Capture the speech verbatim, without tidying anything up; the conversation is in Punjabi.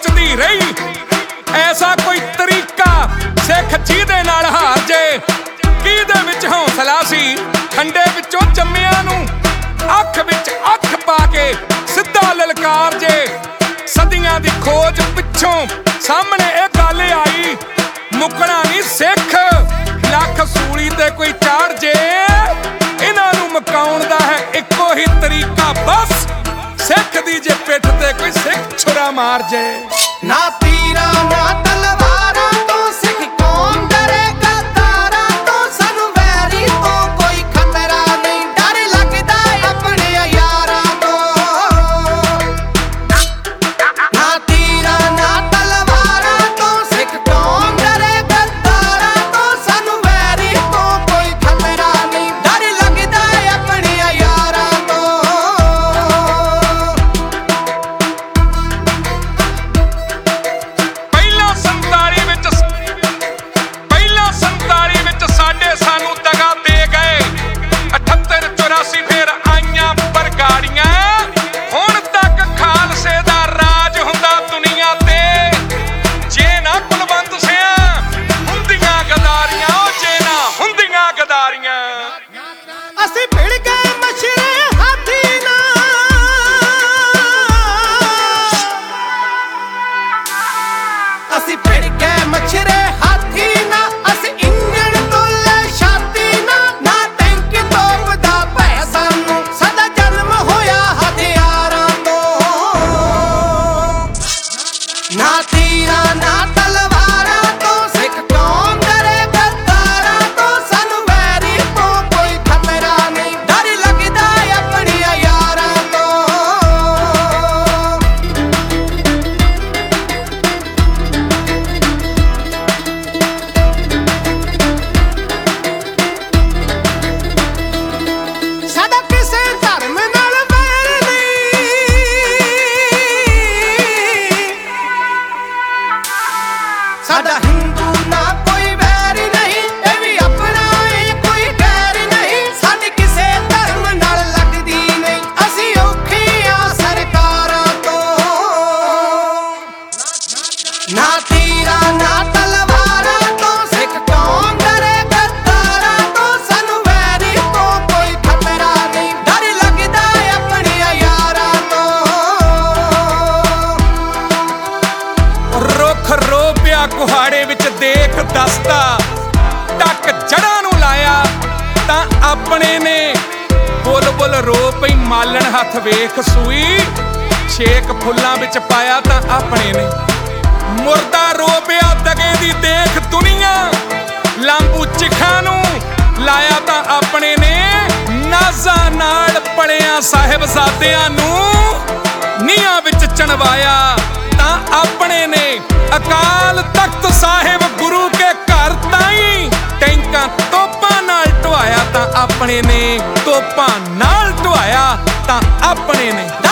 ਸੋਚਦੀ ਰਹੀ ਐਸਾ ਕੋਈ ਤਰੀਕਾ ਸਿੱਖ ਜਿਹਦੇ ਨਾਲ ਹਾਰ ਜੇ। ਕਿਹਦੇ ਵਿੱਚ ਹੌਸਲਾ ਸੀ ਠੰਡੇ ਵਿੱਚੋਂ ਜੰਮਿਆਂ ਨੂੰ, ਅੱਖ ਵਿੱਚ ਅੱਖ ਪਾ ਕੇ ਸਿੱਧਾ ਲਲਕਾਰ ਜੇ। ਸਦੀਆਂ ਦੀ ਖੋਜ ਪਿੱਛੋਂ ਸਾਹਮਣੇ ਇਹ ਗੱਲ ਆਈ, ਮੁੱਕਣਾ ਨਹੀਂ ਸਿੱਖ ਲੱਖ ਸੂਲੀ ਤੇ ਕੋਈ ਚਾੜ ਜੇ। ਇਹਨਾਂ ਨੂੰ ਮੁਕਾਉਣ ਦਾ ਹੈ ਇੱਕੋ ਹੀ ਤਰੀਕਾ ਬਸ, ਸਿੱਖ ਦੀ ਜੇ ਪਿੱਠ ਤੇ ਕੋਈ ਸਿੱਖ ਛੁਰਾ ਮਾਰ ਜੇ। ਨਾ ਤੀਰਾਂ ਨਾ ਤਲਵਾਰਾਂ ਤੋਂ ਸਿੱਖ ਕੌਮ ਡਰੇ, ਗਦਾਰਾਂ ਤੋਂ ਸਾਨੂੰ ਵੈਰੀ ਤੋਂ ਕੋਈ ਖਤਰਾ ਨਹੀਂ, ਡਰ ਲੱਗਦਾ ਆਪਣੇ ਯਾਰਾਂ ਤੋਂ। ਨਾ ਤੀਰਾਂ ਨਾ ਤਲਵਾਰਾਂ ਤੋਂ ਸਿੱਖ ਕੌਮ ਡਰੇ, ਗਦਾਰਾਂ ਤੋਂ ਸਾਨੂੰ ਵੈਰੀ ਤੋਂ ਕੋਈ ਖਤਰਾ ਨਹੀਂ, ਡਰ ਲੱਗਦਾ ਆਪਣੇ ਯਾਰਾਂ ਤੋਂ। ਸਾਡੇ ਸਾਨੂੰ ਦਗਾ ਦੇ ਗਏ ਅਠੱਤਰ ਚੁਰਾਸੀ ਫੇਰ ਆਈਆਂ ਬਰਗਾੜੀਆਂ, ਹੁਣ ਤੱਕ ਖਾਲਸੇ ਦਾ ਰਾਜ ਹੁੰਦਾ ਦੁਨੀਆ ਤੇ। ਜੇ ਨਾ ਕੁਲਵੰਤ ਸਿਆਂ ਹੁੰਦੀਆਂ ਗਦਾਰੀਆਂ, ਉਹ ਜੇ ਨਾ ਹੁੰਦੀਆਂ ਗਦਾਰੀਆਂ। ਅਸੀਂ ਭਿੜ ਗਏ ਮਛਰੇ ਹਾਥੀ ਨਾਲ, ਅਸੀਂ ਭਿੜ ਗਏ ਮਛਰੇ ਹਾਥੀ ਨਾਲ, ਅਸੀਂ ਇੰਜਣ ਤੋਲੇ ਛਾਤੀ ਨਾਲ। ਨਾ ਟੈਂਕ ਤੋਪ ਦਾ ਭੈ ਸਾਨੂੰ, ਸਾਡਾ ਜਨਮ ਹੋਇਆ ਹਥਿਆਰਾਂ ਤੋਂ। ਨਾ ਤੀਰਾਂ ਨਾ ਤਲਵਾਰਾਂ ਤੋਂ ਸਿੱਖ ਕੌਮ ਡਰੇ, ਗਦਾਰਾਂ ਤੋਂ ਸਾਨੂੰ ਵੈਰੀ ਤੋਂ ਕੋਈ ਖਤਰਾ ਨਹੀਂ, ਡਰ ਲੱਗਦਾ ਆਪਣੇ ਯਾਰਾਂ ਤੋਂ। ਸਾਡਾ ਕਿਸੇ ਧਰਮ ਨਾਲ ਵੈਰ ਨਹੀਂ, ਸਾਡਾ ਹਿੰਦੂ ਨਾ ਕੋਈ ਵੈਰ ਨਹੀਂ, ਇਹ ਵੀ ਆਪਣਾ ਏ ਕੋਈ ਗੈਰ ਨਹੀਂ। ਸਾਡੀ ਕਿਸੇ ਧਰਮ ਨਾਲ ਲੱਗਦੀ ਨਹੀਂ, ਅਸੀਂ ਔਖੇ ਆ ਸਰਕਾਰਾਂ ਤੋਂ। ਨਾ ਤੀਰਾਂ ਨਾ ਤਲਵਾਰਾਂ ਤੋਂ ਸਿੱਖ ਕੌਮ ਡਰੇ, ਗਦਾਰਾਂ ਤੋਂ ਸਾਨੂੰ ਵੈਰੀ ਤੋਂ ਕੋਈ ਖਤਰਾ ਨਹੀਂ, ਡਰ ਲੱਗਦਾ ਆਪਣੇ ਯਾਰਾਂ ਤੋਂ। ਰੁੱਖ ਰੋ ਪਿਆ ਕੁਹਾੜੇ ਵਿੱਚ ਦੇਖ ਦਸਤਾ, ਟੱਕ ਜੜ੍ਹਾਂ ਨੂੰ ਲਾਇਆ ਤਾਂ ਆਪਣੇ ਨੇ। ਬੁਲਬੁਲ ਰੋ ਪਈ ਮਾਲਣ ਹੱਥ ਵੇਖ ਸੂਈ, ਛੇਕ ਫੁੱਲਾਂ ਵਿੱਚ ਪਾਇਆ ਤਾਂ ਆਪਣੇ ਨੇ। ਮੁਰਦਾ ਰੋ ਪਿਆ ਦਗੇ ਦੀ ਦੇਖ ਦੁਨੀਆ, ਲਾਂਬੂ ਚਿਖਾਂ ਨੂੰ ਲਾਇਆ ਤਾਂ ਆਪਣੇ ਨੇ। ਨਾਜ਼ਾਂ ਨਾਲ ਪਲਿਆ ਸਾਹਿਬਜ਼ਾਦਿਆਂ ਨੂੰ ਨੀਹਾਂ ਵਿੱਚ ਚਣਵਾਇਆ ਤਾਂ ਆਪਣੇ ਨੇ। ਅਕਾਲ ਤਖਤ ਸਾਹਿਬ ਗੁਰੂ ਕੇ ਘਰ ਤਾਈਂ ਟੈਂਕਾਂ ਤੋਪਾਂ ਨਾਲ ਢਵਾਇਆ ਤਾਂ ਆਪਣੇ ਨੇ, ਤੋਪਾਂ ਨਾਲ ਢਵਾਇਆ ਤਾਂ ਆਪਣੇ ਨੇ।